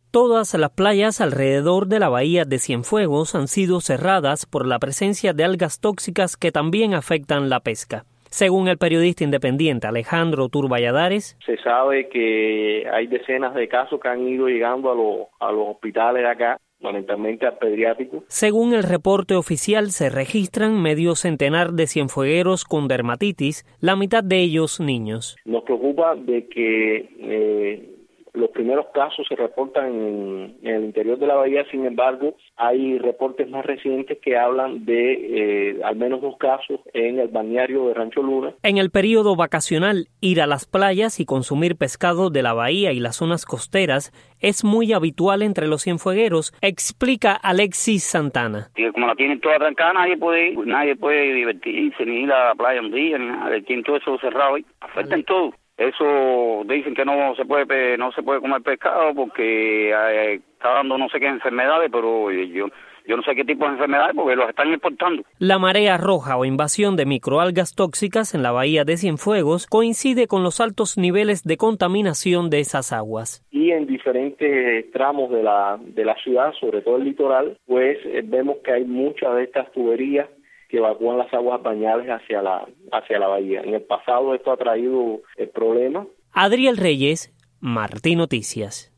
Todas las playas alrededor de la bahía de Cienfuegos han sido cerradas por la presencia de algas tóxicas que también afectan la pesca. Según el periodista independiente Alejandro Turballadares, se sabe que hay decenas de casos que han ido llegando a los hospitales de acá, fundamentalmente al pediátrico. Según el reporte oficial, se registran medio centenar de cienfuegueros con dermatitis, la mitad de ellos niños. Nos preocupa de que los primeros casos se reportan en el interior de la bahía. Sin embargo, hay reportes más recientes que hablan de al menos 2 casos en el balneario de Rancho Luna. En el periodo vacacional, ir a las playas y consumir pescado de la bahía y las zonas costeras es muy habitual entre los cienfuegueros, explica Alexis Santana. Como la tienen toda trancada, nadie puede divertirse, ni ir a la playa un día, ni nada. Tienen todo eso cerrado ahí, afectan todo. Eso dicen que no se puede comer pescado porque está dando no sé qué enfermedades, pero yo no sé qué tipo de enfermedades porque los están exportando. La marea roja o invasión de microalgas tóxicas en la bahía de Cienfuegos coincide con los altos niveles de contaminación de esas aguas. Y en diferentes tramos de la ciudad, sobre todo el litoral, pues vemos que hay muchas de estas tuberías que evacúan las aguas bañables hacia la bahía. En el pasado esto ha traído problemas. Adriel Reyes, Martí Noticias.